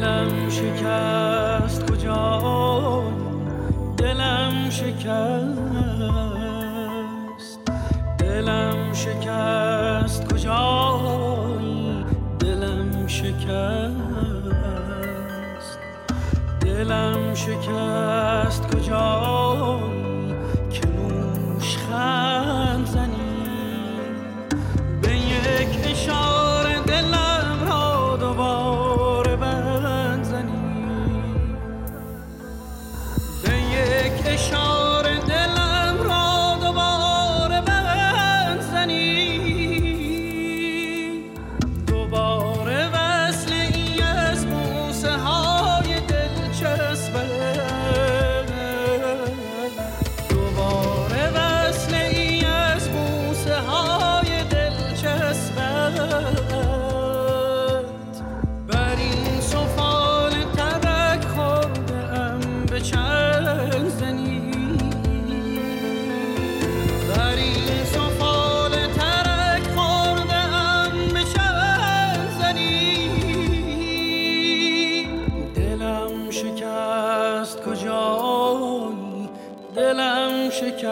دلم شکست کجای دلم شکست، دلم شکست کجای دلم شکست، دلم شکست کجای که نوشخند زنی به یک اشاره دلم را دوباره بند زنی، به یک اشاره دلم را دوباره بند زنی، دوباره وصل ای از بوسه های دلچسبت، دوباره وصل ای از بوسه های دلچسبت، بر این سفال ترک خورده ام به چنگ زنی، بر این سفال ترک خورده ام به چنگ زنی، دلم شکست کجای دلم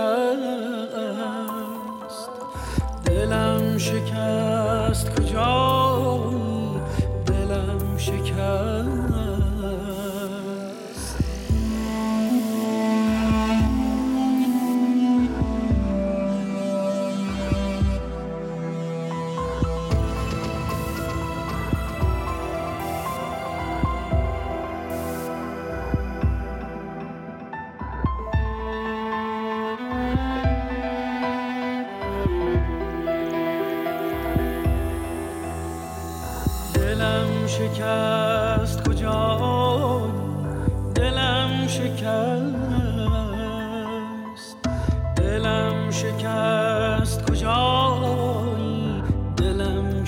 شکست، دلم شکست کجای دلم شکست. دلم شکست کجای دلم شکست، دلم شکست کجای دلم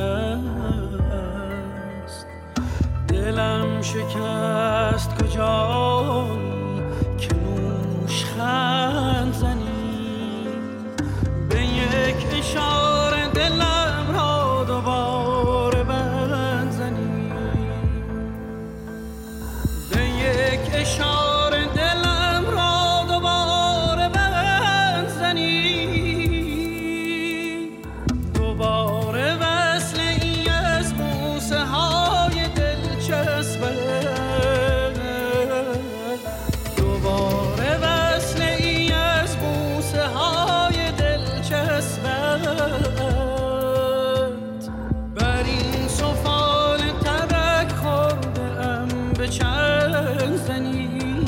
شکست، دلم شکست کجای که نوشخند زنی به یک اشاره دلم را دوباره بند زنی، به یک اشاره دلم را دوباره بند زنی، دوباره وصل ای از بوسه های دلچسبت، دوباره وصل ای از بوسه های دلچسبت، بر این سفال ترک خورده ام به چنگ زنی،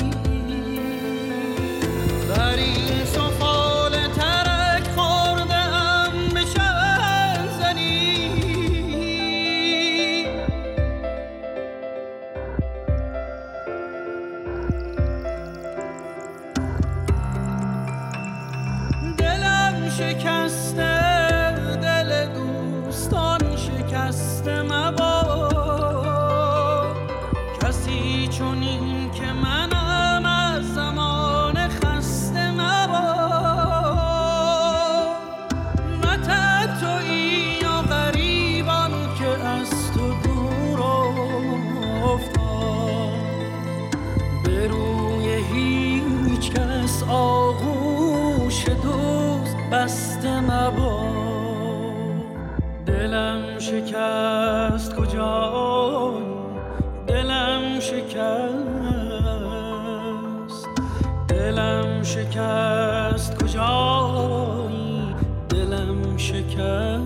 بر این سفال ترک خورده ام به چنگ زنی، دلم شکسته دل دوستان شکسته مباد، کسی چنین که منم از زمان خسته مباد، نه تنهایی یا غریبان که از تو دور افتاد، به روی هیچ کس آغوش دوست بسته مباد، دلم شکست کجای دلم شکست، دلم شکست کجای دلم شکست.